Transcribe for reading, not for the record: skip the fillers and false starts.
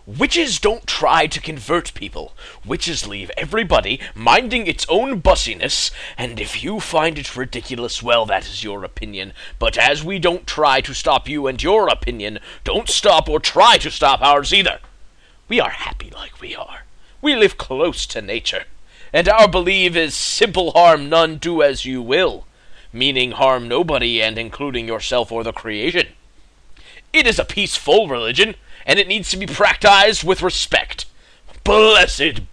Witches don't try to convert people. Witches leave everybody minding its own bussiness, and if you find it ridiculous, well, that is your opinion. But as we don't try to stop you and your opinion, don't stop or try to stop ours either. We are happy like we are. We live close to nature. And our belief is simple harm none, do as you will, meaning harm nobody and including yourself or the creation. It is a peaceful religion, and it needs to be practiced with respect. Blessed